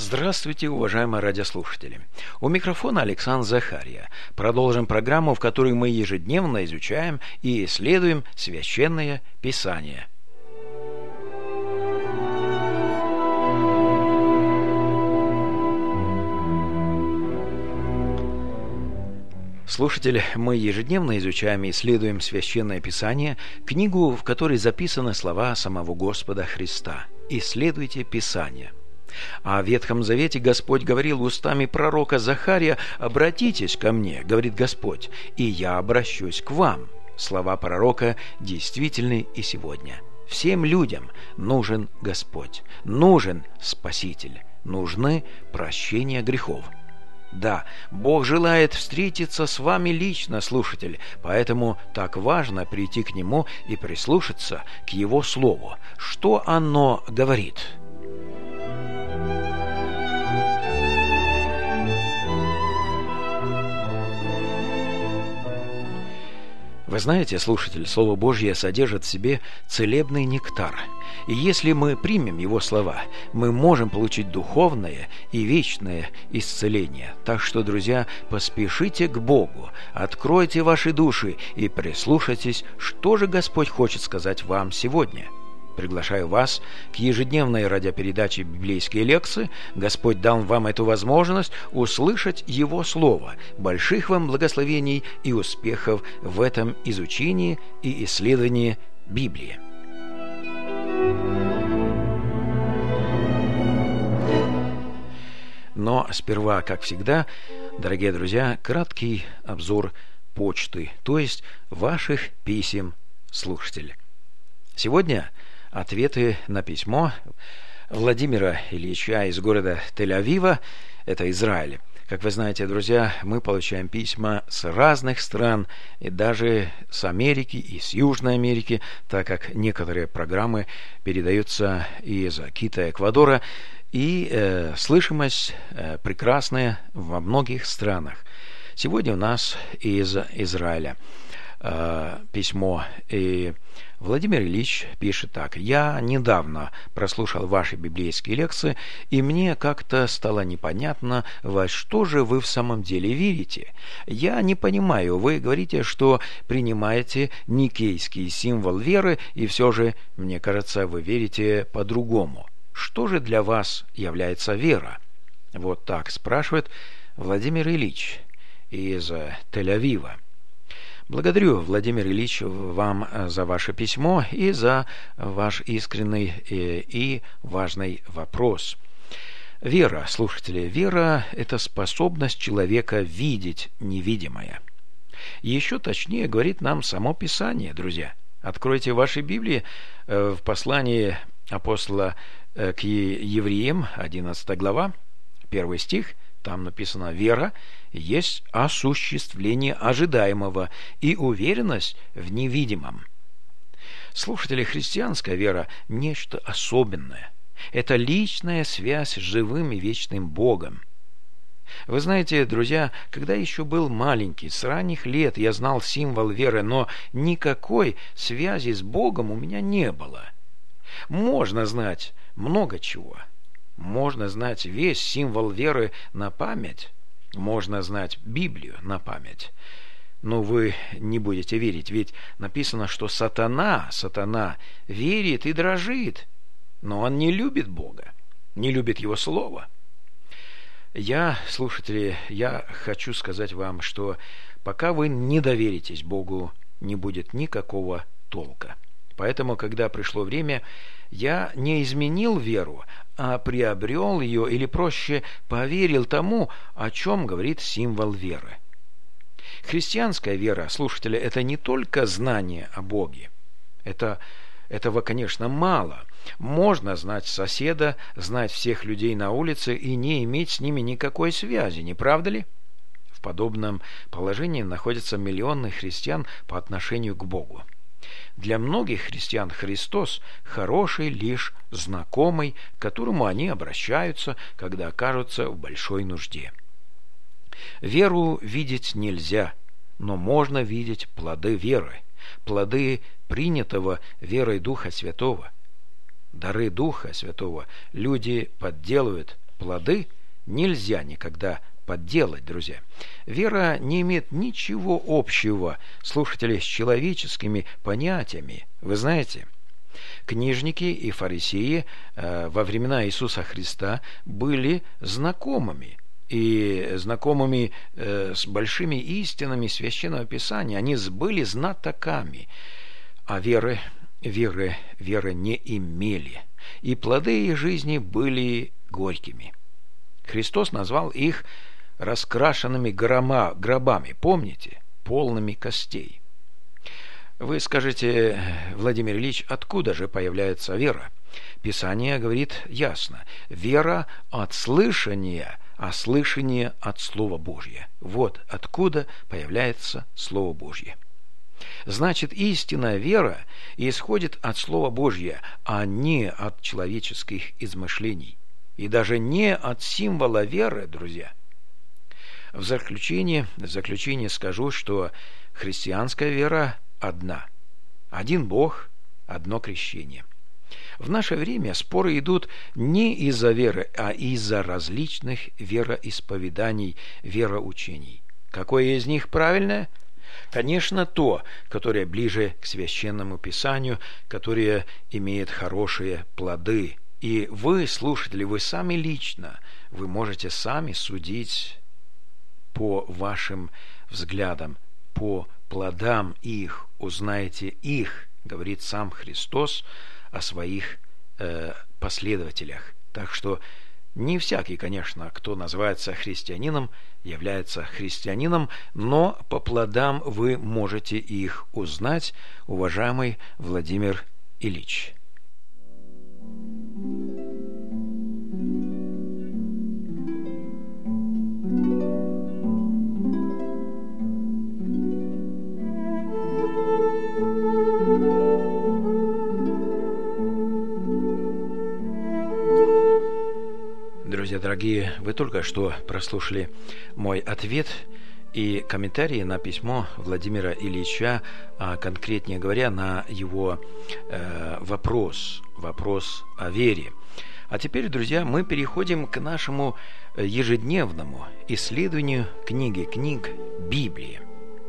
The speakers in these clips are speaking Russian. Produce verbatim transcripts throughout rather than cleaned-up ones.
Здравствуйте, уважаемые радиослушатели. У микрофона Александр Захария. Продолжим программу, в которой мы ежедневно изучаем и исследуем Священное Писание. Слушатели, мы ежедневно изучаем и исследуем Священное Писание, книгу, в которой записаны слова самого Господа Христа. «Исследуйте Писание». А в Ветхом Завете Господь говорил устами пророка Захария: «Обратитесь ко мне, — говорит Господь, — и я обращусь к вам». Слова пророка действительны и сегодня. Всем людям нужен Господь, нужен Спаситель, нужны прощения грехов. Да, Бог желает встретиться с вами лично, слушатель, поэтому так важно прийти к Нему и прислушаться к Его Слову. Что оно говорит? Вы знаете, слушатель, Слово Божье содержит в себе целебный нектар. И если мы примем Его слова, мы можем получить духовное и вечное исцеление. Так что, друзья, поспешите к Богу, откройте ваши души и прислушайтесь, что же Господь хочет сказать вам сегодня. Приглашаю вас к ежедневной радиопередаче «Библейские лекции». Господь дал вам эту возможность услышать Его Слово. Больших вам благословений и успехов в этом изучении и исследовании Библии. Но сперва, как всегда, дорогие друзья, краткий обзор почты, то есть ваших писем, слушатели. Сегодня ответы на письмо Владимира Ильича из города Тель-Авива, это Израиль. Как вы знаете, друзья, мы получаем письма с разных стран, и даже с Америки, и с Южной Америки, так как некоторые программы передаются из Кита, Эквадора, и э, слышимость э, прекрасная во многих странах. Сегодня у нас из Израиля э, письмо, и Владимир Ильич пишет так: «Я недавно прослушал ваши библейские лекции, и мне как-то стало непонятно, во что же вы в самом деле верите. Я не понимаю, вы говорите, что принимаете никейский символ веры, и все же, мне кажется, вы верите по-другому. Что же для вас является вера?» Вот так спрашивает Владимир Ильич из Тель-Авива. Благодарю, Владимир Ильич, вам за ваше письмо и за ваш искренний и важный вопрос. Вера, слушатели, вера – это способность человека видеть невидимое. Еще точнее говорит нам само Писание, друзья. Откройте ваши Библии в послании апостола к евреям, одиннадцатая глава, первый стих. Там написано: «Вера есть осуществление ожидаемого и уверенность в невидимом». Слушатели, христианская вера – нечто особенное. Это личная связь с живым и вечным Богом. Вы знаете, друзья, когда еще был маленький, с ранних лет я знал символ веры, но никакой связи с Богом у меня не было. Можно знать много чего. Можно знать весь символ веры на память. Можно знать Библию на память. Но вы не будете верить, ведь написано, что сатана, сатана верит и дрожит, но он не любит Бога, не любит Его Слово. Я, слушатели, я хочу сказать вам, что пока вы не доверитесь Богу, не будет никакого толка. Поэтому, когда пришло время, я не изменил веру, а приобрел ее, или проще, поверил тому, о чем говорит символ веры. Христианская вера, слушатели, это не только знание о Боге. Это, этого, конечно, мало. Можно знать соседа, знать всех людей на улице и не иметь с ними никакой связи, не правда ли? В подобном положении находятся миллионы христиан по отношению к Богу. Для многих христиан Христос – хороший лишь знакомый, к которому они обращаются, когда окажутся в большой нужде. Веру видеть нельзя, но можно видеть плоды веры, плоды принятого верой Духа Святого. Дары Духа Святого люди подделывают, плоды нельзя никогда подделать, друзья. Вера не имеет ничего общего, слушатели, с человеческими понятиями. Вы знаете, книжники и фарисеи э, во времена Иисуса Христа были знакомыми, и знакомыми э, с большими истинами Священного Писания. Они были знатоками, а веры, веры, веры не имели. И плоды их жизни были горькими. Христос назвал их раскрашенными грома, гробами, помните, полными костей. Вы скажете, Владимир Ильич, откуда же появляется вера? Писание говорит ясно: вера от слышания, а слышание от Слова Божьего. Вот откуда появляется Слово Божье. Значит, истинная вера исходит от Слова Божьего, а не от человеческих измышлений. И даже не от символа веры, друзья. В заключение, в заключение скажу, что христианская вера одна. Один Бог, одно крещение. В наше время споры идут не из-за веры, а из-за различных вероисповеданий, вероучений. Какое из них правильное? Конечно, то, которое ближе к Священному Писанию, которое имеет хорошие плоды. И вы, слушатели, вы сами лично, вы можете сами судить по вашим взглядам, по плодам их, узнаете их, говорит сам Христос о своих э, последователях. Так что не всякий, конечно, кто называется христианином, является христианином, но по плодам вы можете их узнать, уважаемый Владимир Ильич. Друзья дорогие, вы только что прослушали мой ответ и комментарии на письмо Владимира Ильича, а конкретнее говоря, на его э, вопрос, вопрос о вере. А теперь, друзья, мы переходим к нашему ежедневному исследованию книги книг Библии.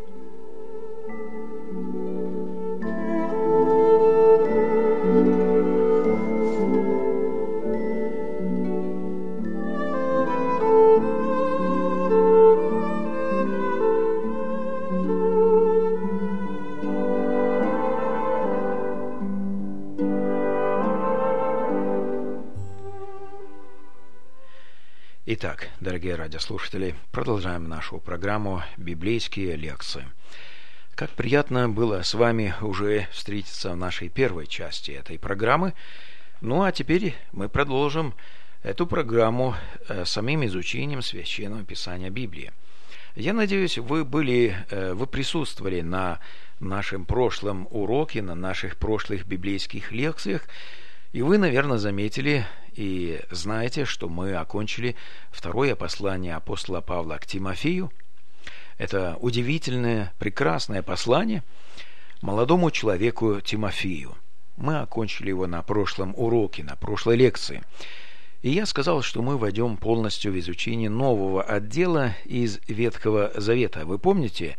Итак, дорогие радиослушатели, продолжаем нашу программу «Библейские лекции». Как приятно было с вами уже встретиться в нашей первой части этой программы. Ну а теперь мы продолжим эту программу самим изучением Священного Писания Библии. Я надеюсь, вы были, вы присутствовали на нашем прошлом уроке, на наших прошлых библейских лекциях, и вы, наверное, заметили и знаете, что мы окончили второе послание апостола Павла к Тимофею. Это удивительное, прекрасное послание молодому человеку Тимофею. Мы окончили его на прошлом уроке, на прошлой лекции. И я сказал, что мы войдем полностью в изучение нового отдела из Ветхого Завета. Вы помните,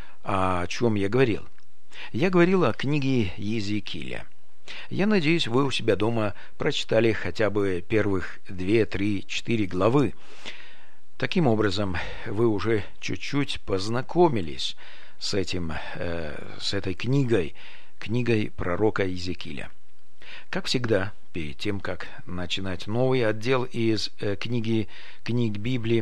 о чем я говорил? Я говорил о книге Иезекииля. Я надеюсь, вы у себя дома прочитали хотя бы первых две, три, четыре главы. Таким образом, вы уже чуть-чуть познакомились с этим, э, с этой книгой, книгой пророка Иезекииля. Как всегда, перед тем, как начинать новый отдел из э, книги, книг Библии,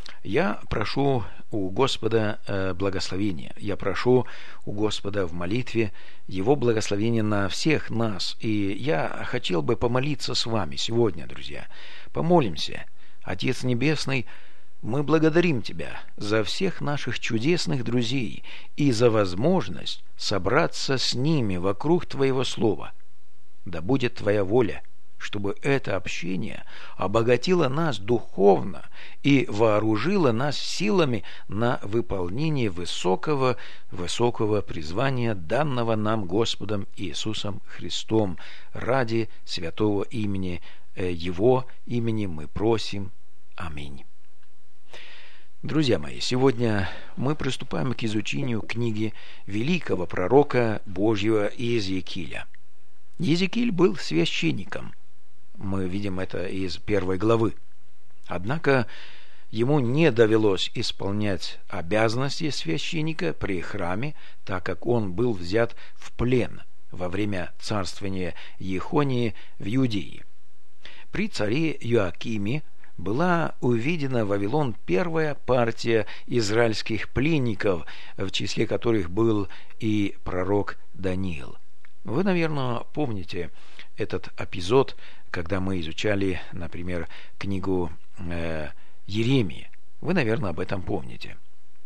я прошу у Господа э, благословения. Я прошу у Господа в молитве Его благословения на всех нас. И я хотел бы помолиться с вами сегодня, друзья. Помолимся. Отец Небесный, мы благодарим Тебя за всех наших чудесных друзей и за возможность собраться с ними вокруг Твоего Слова. Да будет Твоя воля, чтобы это общение обогатило нас духовно и вооружило нас силами на выполнение высокого, высокого призвания, данного нам Господом Иисусом Христом. Ради святого имени Его имени мы просим. Аминь. Друзья мои, сегодня мы приступаем к изучению книги великого пророка Божьего Иезекииля. Иезекииль был священником. Мы видим это из первой главы. Однако ему не довелось исполнять обязанности священника при храме, так как он был взят в плен во время царствования Ехонии в Иудее. При царе Иоакиме была уведена в Вавилон первая партия израильских пленников, в числе которых был и пророк Даниил. Вы, наверное, помните этот эпизод, когда мы изучали, например, книгу э, Иеремии. Вы, наверное, об этом помните.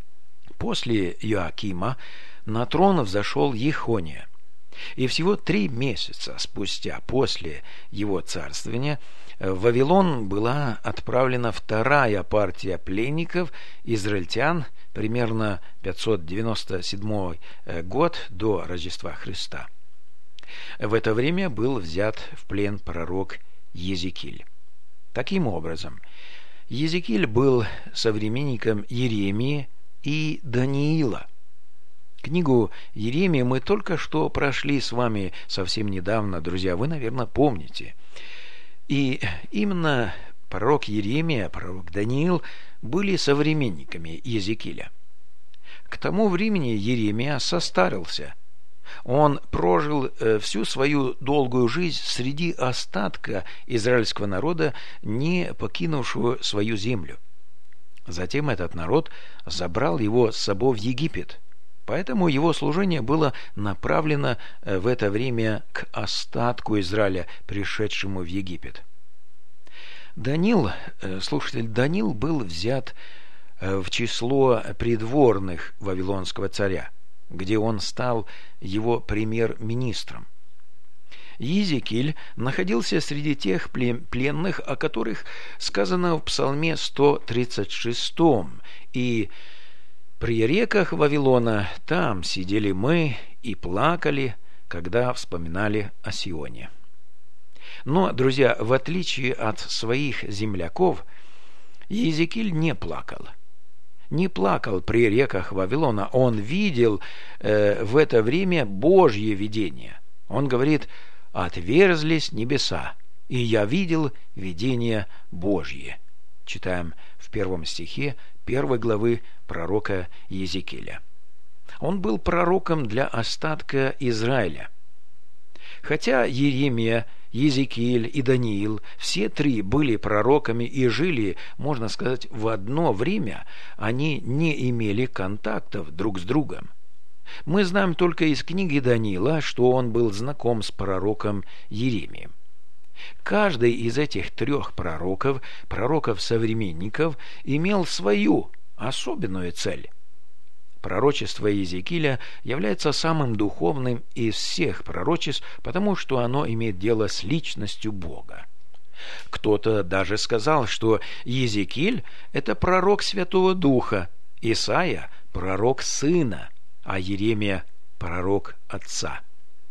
После Иоакима на трон взошел Ехония. И всего три месяца спустя после его царствования в Вавилон была отправлена вторая партия пленников, израильтян, примерно пятьсот девяносто седьмой год до Рождества Христа. В это время был взят в плен пророк Иезекииль. Таким образом, Иезекииль был современником Иеремии и Даниила. Книгу Иеремии мы только что прошли с вами совсем недавно, друзья, вы, наверное, помните. И именно пророк Иеремия, пророк Даниил были современниками Иезекииля. К тому времени Иеремия состарился. Он прожил всю свою долгую жизнь среди остатка израильского народа, не покинувшего свою землю. Затем этот народ забрал его с собой в Египет. Поэтому его служение было направлено в это время к остатку Израиля, пришедшему в Египет. Даниил, слушатель, Даниил был взят в число придворных вавилонского царя, где он стал его премьер-министром. Иезекииль находился среди тех пленных, о которых сказано в Псалме сто тридцать шестом, и «При реках Вавилона там сидели мы и плакали, когда вспоминали о Сионе». Но, друзья, в отличие от своих земляков, Иезекииль не плакал. Не плакал при реках Вавилона. Он видел э, в это время Божье видение. Он говорит: «Отверзлись небеса, и я видел видение Божье». Читаем в первом стихе первой главы пророка Иезекииля. Он был пророком для остатка Израиля. Хотя Иеремия, Иезекииль и Даниил, все три были пророками и жили, можно сказать, в одно время, они не имели контактов друг с другом. Мы знаем только из книги Даниила, что он был знаком с пророком Иеремием. Каждый из этих трех пророков, пророков-современников, имел свою особенную цель. Пророчество Иезекииля является самым духовным из всех пророчеств, потому что оно имеет дело с личностью Бога. Кто-то даже сказал, что Иезекииль – это пророк Святого Духа, Исаия – пророк Сына, а Иеремия – пророк Отца.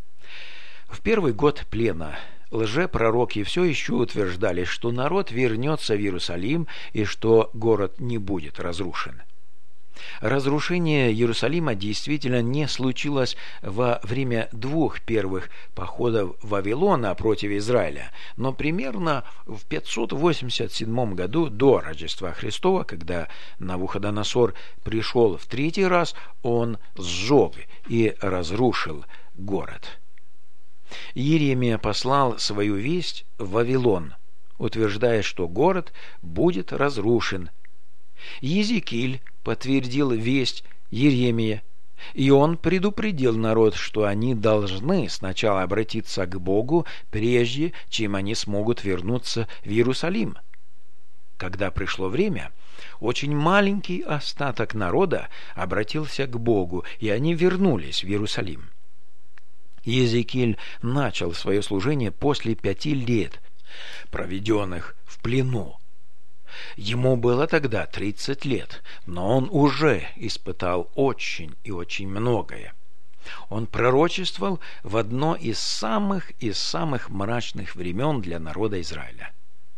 В первый год плена лжепророки все еще утверждали, что народ вернется в Иерусалим и что город не будет разрушен. Разрушение Иерусалима действительно не случилось во время двух первых походов Вавилона против Израиля, но примерно в пятьсот восемьдесят седьмом году до Рождества Христова, когда Навуходоносор пришел в третий раз, он сжег и разрушил город. Иеремия послал свою весть в Вавилон, утверждая, что город будет разрушен. Иезекииль подтвердил весть Иеремии, и он предупредил народ, что они должны сначала обратиться к Богу, прежде чем они смогут вернуться в Иерусалим. Когда пришло время, очень маленький остаток народа обратился к Богу, и они вернулись в Иерусалим. Иезекииль начал свое служение после пяти лет, проведенных в плену. Ему было тогда тридцать лет, но он уже испытал очень и очень многое. Он пророчествовал в одно из самых из самых мрачных времен для народа Израиля.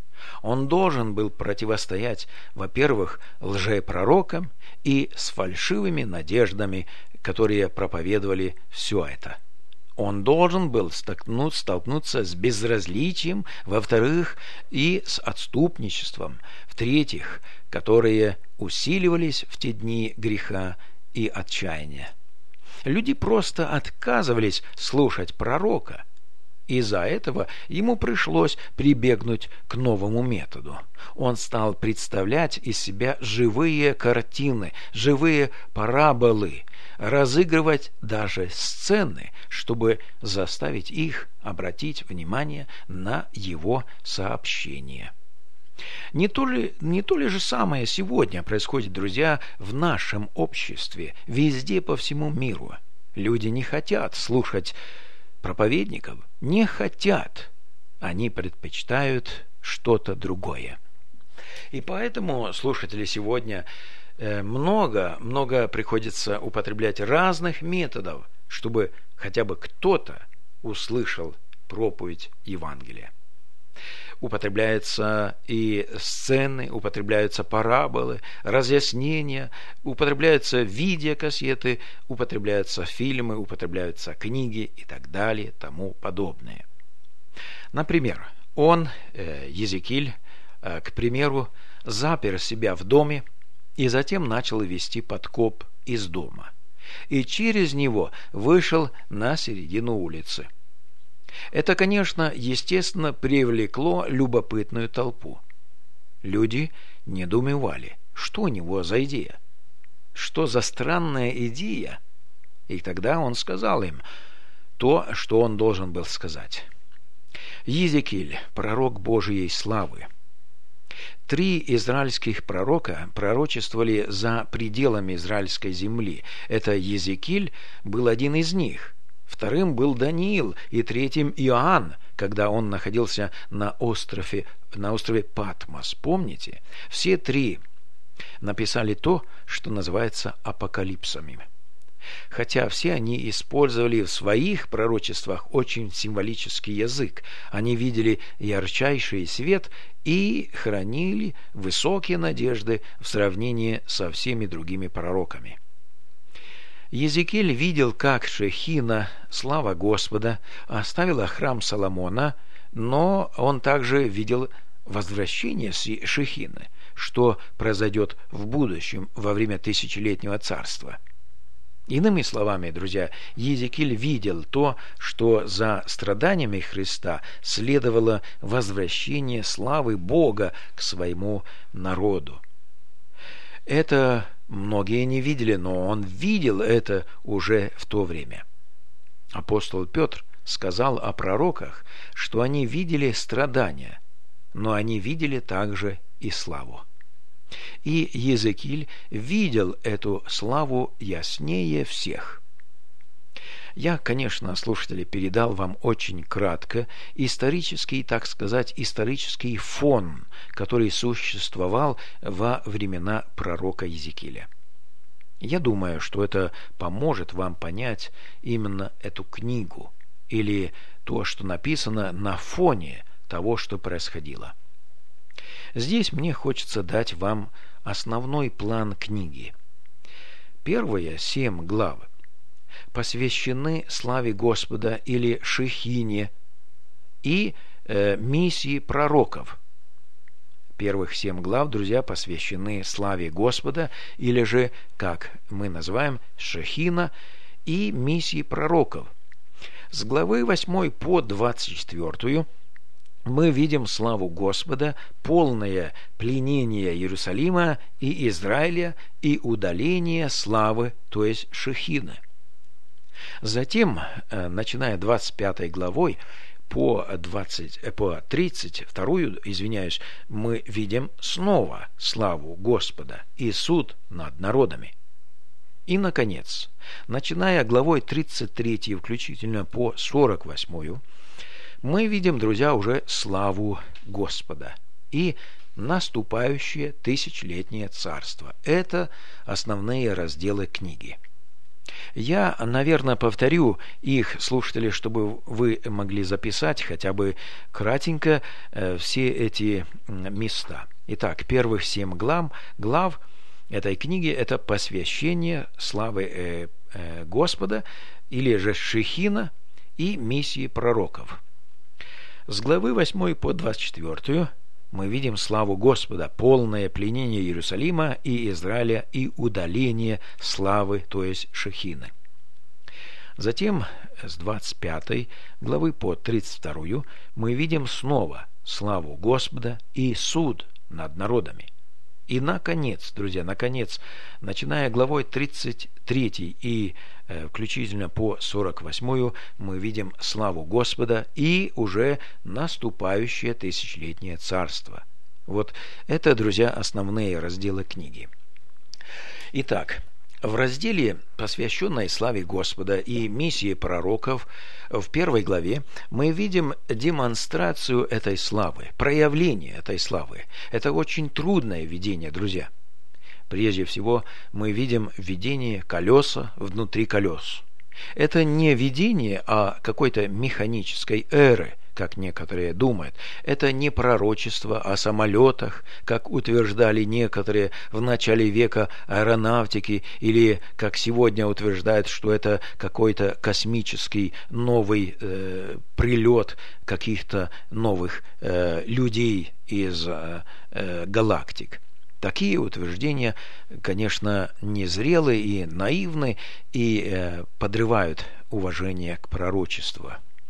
Он должен был противостоять, во-первых, лжепророкам и с фальшивыми надеждами, которые проповедовали все это. Он должен был столкнуться с безразличием, во-вторых, и с отступничеством, в-третьих, которые усиливались в те дни греха и отчаяния. Люди просто отказывались слушать пророка. Из-за этого ему пришлось прибегнуть к новому методу. Он стал представлять из себя живые картины, живые параболы, разыгрывать даже сцены, чтобы заставить их обратить внимание на его сообщение. Не то ли, не то ли же самое сегодня происходит, друзья, в нашем обществе, везде по всему миру. Люди не хотят слушать проповедников, не хотят. Они предпочитают что-то другое. И поэтому, слушатели, сегодня много, много приходится употреблять разных методов, чтобы хотя бы кто-то услышал проповедь Евангелия. Употребляются и сцены, употребляются параболы, разъяснения, употребляются видеокассеты, употребляются фильмы, употребляются книги и так далее, тому подобное. Например, он, Езекииль, к примеру, запер себя в доме и затем начал вести подкоп из дома. И через него вышел на середину улицы. Это, конечно, естественно, привлекло любопытную толпу. Люди недоумевали, что у него за идея, что за странная идея. И тогда он сказал им то, что он должен был сказать. Езекииль, пророк Божией славы. Три израильских пророка пророчествовали за пределами израильской земли. Это Езекииль был один из них. Вторым был Даниил и третьим Иоанн, когда он находился на острове, на острове Патмос. Помните? Все три написали то, что называется апокалипсами. Хотя все они использовали в своих пророчествах очень символический язык. Они видели ярчайший свет и хранили высокие надежды в сравнении со всеми другими пророками. Езекииль видел, как Шехина, слава Господа, оставила храм Соломона, но он также видел возвращение Шехины, что произойдет в будущем во время тысячелетнего царства. Иными словами, друзья, Езекииль видел то, что за страданиями Христа следовало возвращение славы Бога к своему народу. Это многие не видели, но он видел это уже в то время. Апостол Петр сказал о пророках, что они видели страдания, но они видели также и славу. И Езекииль видел эту славу яснее всех. Я, конечно, слушатели, передал вам очень кратко исторический, так сказать, исторический фон, который существовал во времена пророка Езекииля. Я думаю, что это поможет вам понять именно эту книгу или то, что написано на фоне того, что происходило. Здесь мне хочется дать вам основной план книги. Первые семь глав посвящены славе Господа или Шехине и э, миссии пророков. Первых семь глав, друзья, посвящены славе Господа, или же, как мы называем, Шехина и миссии пророков. С главы восьмой по двадцать четвёртую мы видим славу Господа, полное пленение Иерусалима и Израиля и удаление славы, то есть Шехины. Затем, начиная двадцать пятой главой по, двадцать, по тридцать вторую, извиняюсь, мы видим снова славу Господа и суд над народами. И, наконец, начиная главой тридцать третьей включительно по сорок восьмую, мы видим, друзья, уже славу Господа и наступающее тысячелетнее царство. Это основные разделы книги. Я, наверное, повторю их, слушатели, чтобы вы могли записать хотя бы кратенько э, все эти места. Итак, первых семь глав, глав этой книги – это посвящение славы э, э, Господа, или же Шехина, и миссии пророков. С главы восьмой по двадцать четвёртую мы видим славу Господа, полное пленение Иерусалима и Израиля и удаление славы, то есть Шехины. Затем с двадцать пятой главы по тридцать вторую мы видим снова славу Господа и суд над народами. И, наконец, друзья, наконец, начиная главой тридцать третьей и э, включительно по сорок восьмую, мы видим славу Господа и уже наступающее тысячелетнее царство. Вот это, друзья, основные разделы книги. Итак, в разделе, посвященной славе Господа и миссии пророков, в первой главе мы видим демонстрацию этой славы, проявление этой славы. Это очень трудное видение, друзья. Прежде всего, мы видим видение колеса внутри колес. Это не видение, а какой-то механической эры, как некоторые думают. Это не пророчество о самолетах, как утверждали некоторые в начале века аэронавтики, или как сегодня утверждают, что это какой-то космический новый э, прилет каких-то новых э, людей из э, э, галактик. Такие утверждения, конечно, незрелы и наивны, и э, подрывают уважение к пророчеству.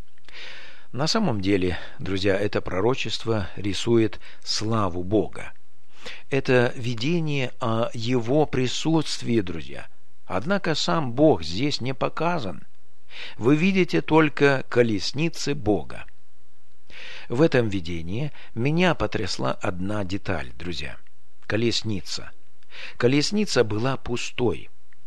На самом деле, друзья, это пророчество рисует славу Бога. Это видение о Его присутствии, друзья. Однако сам Бог здесь не показан. Вы видите только колесницы Бога. В этом видении меня потрясла одна деталь, друзья. Колесница. Колесница была пустой.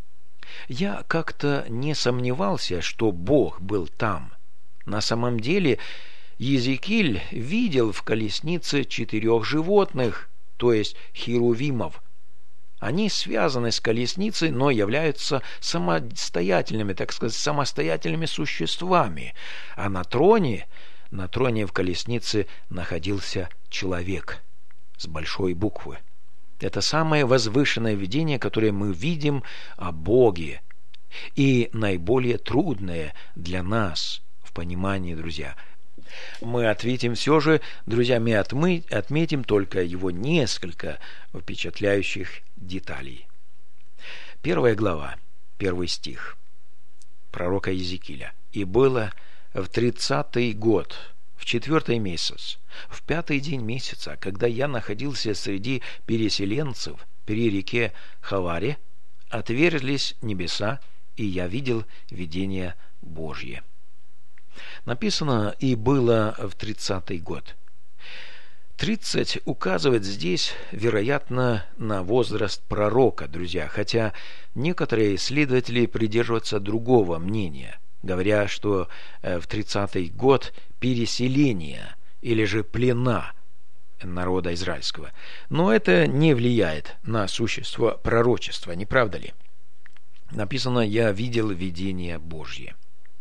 Я как-то не сомневался, что Бог был там. На самом деле, Иезекииль видел в колеснице четырех животных, то есть херувимов. Они связаны с колесницей, но являются самостоятельными, так сказать, самостоятельными существами. А на троне, на троне в колеснице находился человек с большой буквы. Это самое возвышенное видение, которое мы видим о Боге, и наиболее трудное для нас в понимании, друзья. Мы ответим все же, друзья, мы отметим только его несколько впечатляющих деталей. Первая глава, первый стих пророка Иезекииля. «И было в тридцатый год, в четвертый месяц, в пятый день месяца, когда я находился среди переселенцев при реке Хаваре, отверзлись небеса, и я видел видение Божье». Написано «и было в тридцатый год». тридцать указывает здесь, вероятно, на возраст пророка, друзья, хотя некоторые исследователи придерживаются другого мнения, говоря, что в тридцатый год переселения или же плена народа израильского. Но это не влияет на существо пророчества, не правда ли? Написано «я видел видение Божье».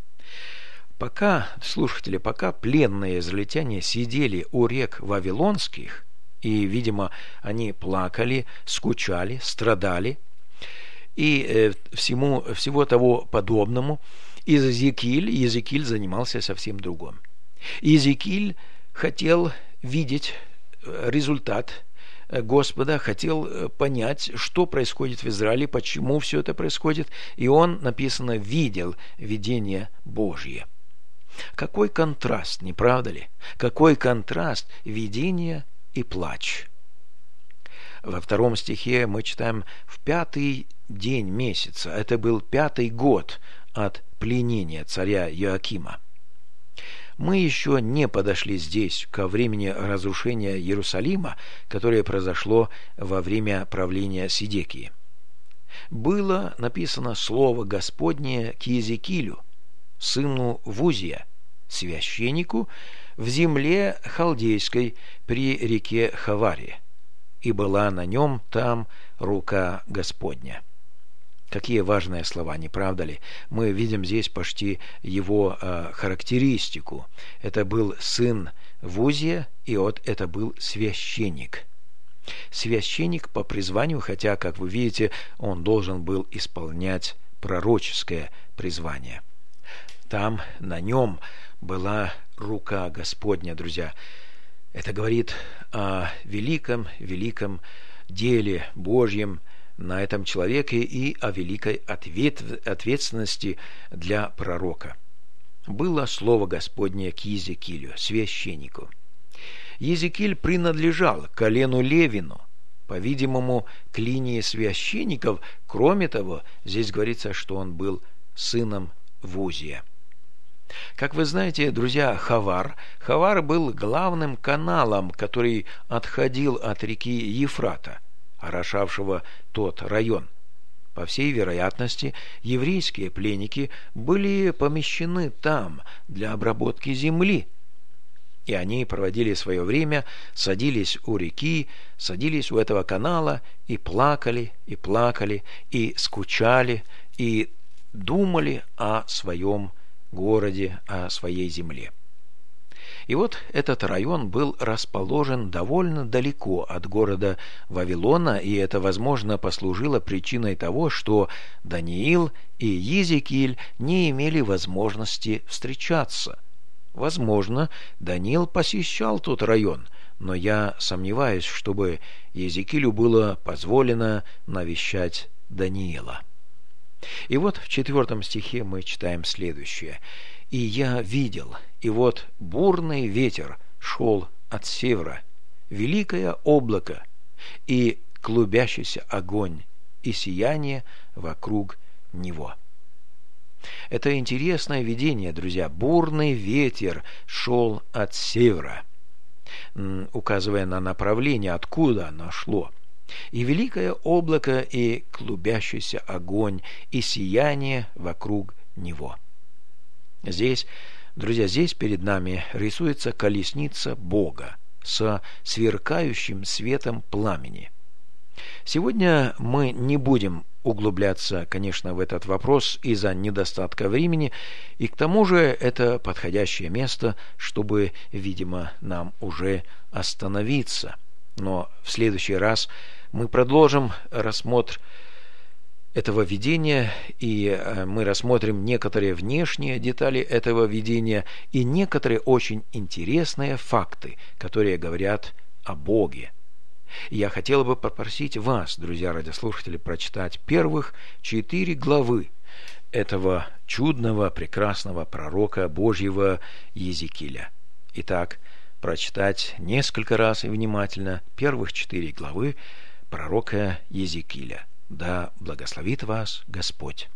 Пока, слушатели, пока пленные израильтяне сидели у рек Вавилонских, и, видимо, они плакали, скучали, страдали, и э, всему, всего того подобному, Иезекииль, Иезекииль занимался совсем другим. Иезекииль хотел видеть результат Господа, хотел понять, что происходит в Израиле, почему все это происходит, и он, написано, видел видение Божье. Какой контраст, не правда ли? Какой контраст видения и плач. Во втором стихе мы читаем «в пятый день месяца». Это был пятый год от пленения царя Иоакима. Мы еще не подошли здесь ко времени разрушения Иерусалима, которое произошло во время правления Седекии. Было написано слово Господне к Иезекиилю, сыну Вузия, священнику, в земле халдейской при реке Хаваре, и была на нем там рука Господня. Какие важные слова, не правда ли? Мы видим здесь почти его э, характеристику. Это был сын Вузия, и вот это был священник. Священник по призванию, хотя, как вы видите, он должен был исполнять пророческое призвание. Там, на нем была рука Господня, друзья. Это говорит о великом, великом деле Божьем на этом человеке и о великой ответ, ответственности для пророка. Было слово Господне к Иезекиилю, священнику. Иезекииль принадлежал к колену Левину, по-видимому, к линии священников. Кроме того, здесь говорится, что он был сыном Вузия. Как вы знаете, друзья, Хавар, Хавар был главным каналом, который отходил от реки Ефрата, орошавшего тот район. По всей вероятности, еврейские пленники были помещены там для обработки земли, и они проводили свое время, садились у реки, садились у этого канала и плакали, и плакали, и скучали, и думали о своем городе, о своей земле. И вот этот район был расположен довольно далеко от города Вавилона, и это, возможно, послужило причиной того, что Даниил и Иезекииль не имели возможности встречаться. Возможно, Даниил посещал тот район, но я сомневаюсь, чтобы Иезекиилю было позволено навещать Даниила. И вот в четвертом стихе мы читаем следующее. «И я видел, и вот бурный ветер шел от севера, великое облако, и клубящийся огонь, и сияние вокруг него». Это интересное видение, друзья. Бурный ветер шел от севера, указывая на направление, откуда оно шло. И великое облако, и клубящийся огонь, и сияние вокруг него. Здесь, друзья, здесь перед нами рисуется колесница Бога со сверкающим светом пламени. Сегодня мы не будем углубляться, конечно, в этот вопрос из-за недостатка времени, и к тому же это подходящее место, чтобы, видимо, нам уже остановиться. Но в следующий раз мы продолжим рассмотр этого видения, и мы рассмотрим некоторые внешние детали этого видения и некоторые очень интересные факты, которые говорят о Боге. Я хотел бы попросить вас, друзья радиослушатели, прочитать первых четыре главы этого чудного, прекрасного пророка Божьего Иезекииля. Итак, прочитать несколько раз и внимательно первых четыре главы пророка Иезекииля. Да благословит вас Господь.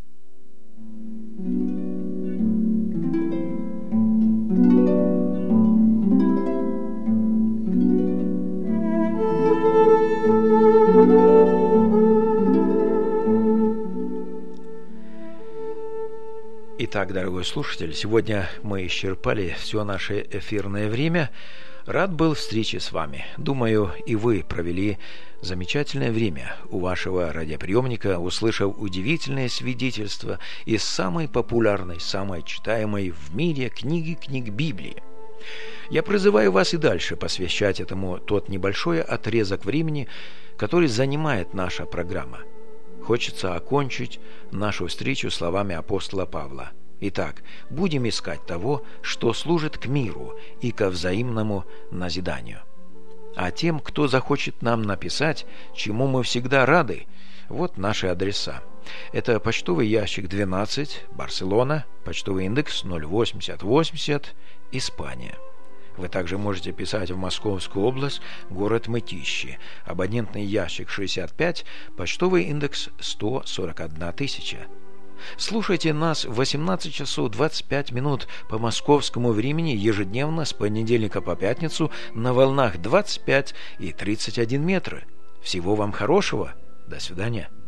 Итак, дорогой слушатель, сегодня мы исчерпали все наше эфирное время. Рад был встрече с вами. Думаю, и вы провели замечательное время у вашего радиоприемника, услышав удивительное свидетельство из самой популярной, самой читаемой в мире книги книг Библии. Я призываю вас и дальше посвящать этому тот небольшой отрезок времени, который занимает наша программа. Хочется окончить нашу встречу словами апостола Павла. Итак, будем искать того, что служит к миру и ко взаимному назиданию. А тем, кто захочет нам написать, чему мы всегда рады, вот наши адреса. Это почтовый ящик двенадцать, Барселона, почтовый индекс ноль восемьдесят восемьдесят, Испания. Вы также можете писать в Московскую область, город Мытищи, абонентный ящик шестьдесят пять, почтовый индекс сто сорок одна тысяча. Слушайте нас в восемнадцать часов двадцать пять минут по московскому времени ежедневно с понедельника по пятницу на волнах двадцать пять и тридцать один метра. Всего вам хорошего. До свидания.